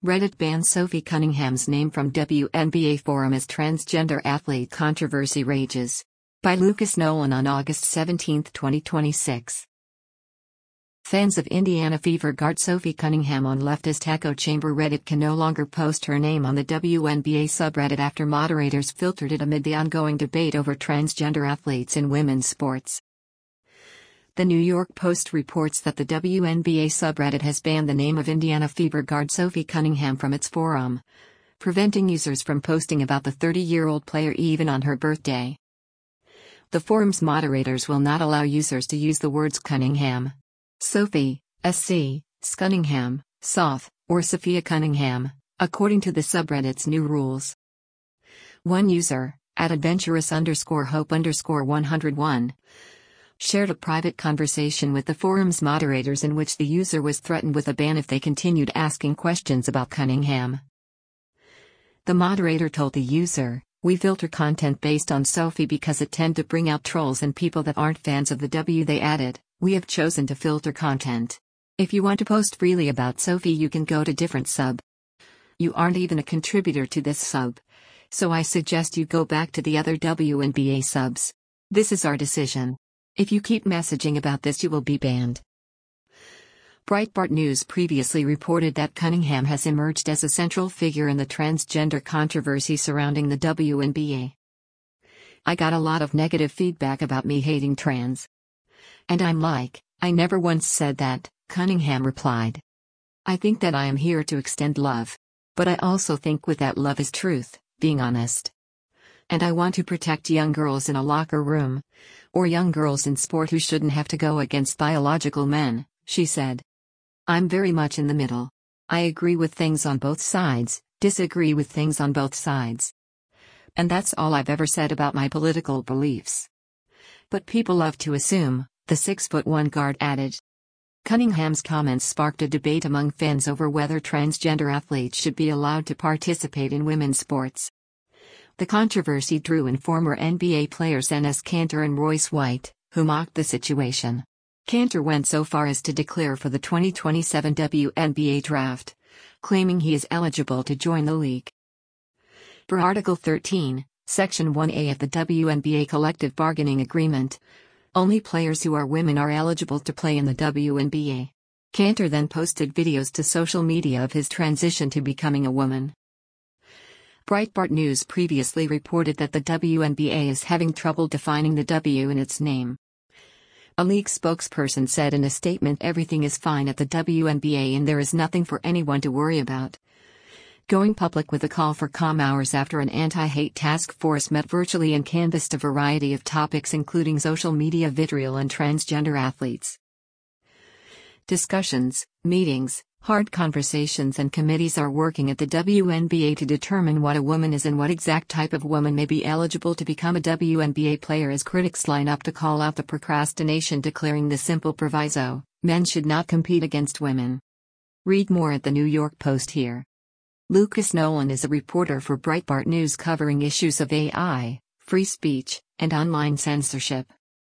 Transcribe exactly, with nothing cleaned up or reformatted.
Reddit bans Sophie Cunningham's name from W N B A forum as transgender athlete controversy rages. By Lucas Nolan on August seventeenth, twenty twenty-six. Fans of Indiana Fever guard Sophie Cunningham on leftist echo chamber Reddit can no longer post her name on the W N B A subreddit after moderators filtered it amid the ongoing debate over transgender athletes in women's sports. The New York Post reports that the W N B A subreddit has banned the name of Indiana Fever guard Sophie Cunningham from its forum, preventing users from posting about the thirty-year-old player even on her birthday. The forum's moderators will not allow users to use the words Cunningham, Sophie, S C, Scunningham, Soth, or Sophia Cunningham, according to the subreddit's new rules. One user, at adventurous underscore hope underscore one oh one, shared a private conversation with the forum's moderators in which the user was threatened with a ban if they continued asking questions about Cunningham. The moderator told the user, "We filter content based on Sophie because it tend to bring out trolls and people that aren't fans of the W." They added, "We have chosen to filter content. If you want to post freely about Sophie, you can go to different sub. You aren't even a contributor to this sub, so I suggest you go back to the other W N B A subs. This is our decision. If you keep messaging about this, you will be banned." Breitbart News previously reported that Cunningham has emerged as a central figure in the transgender controversy surrounding the W N B A. "I got a lot of negative feedback about me hating trans. And I'm like, I never once said that," Cunningham replied. "I think that I am here to extend love. But I also think with that love is truth, being honest. And I want to protect young girls in a locker room, or young girls in sport who shouldn't have to go against biological men," she said. "I'm very much in the middle. I agree with things on both sides, disagree with things on both sides. And that's all I've ever said about my political beliefs. But people love to assume," the six foot one guard added. Cunningham's comments sparked a debate among fans over whether transgender athletes should be allowed to participate in women's sports. The controversy drew in former N B A players Enes Kanter and Royce White, who mocked the situation. Kanter went so far as to declare for the twenty twenty-seven W N B A draft, claiming he is eligible to join the league. Per Article thirteen, Section one A of the W N B A Collective Bargaining Agreement, only players who are women are eligible to play in the W N B A. Kanter then posted videos to social media of his transition to becoming a woman. Breitbart News previously reported that the W N B A is having trouble defining the W in its name. A league spokesperson said in a statement, "Everything is fine at the W N B A and there is nothing for anyone to worry about." Going public with a call for calm hours after an anti-hate task force met virtually and canvassed a variety of topics including social media vitriol and transgender athletes. Discussions, meetings, hard conversations and committees are working at the W N B A to determine what a woman is and what exact type of woman may be eligible to become a W N B A player as critics line up to call out the procrastination, declaring the simple proviso, "Men should not compete against women." Read more at the New York Post here. Lucas Nolan is a reporter for Breitbart News covering issues of A I, free speech, and online censorship.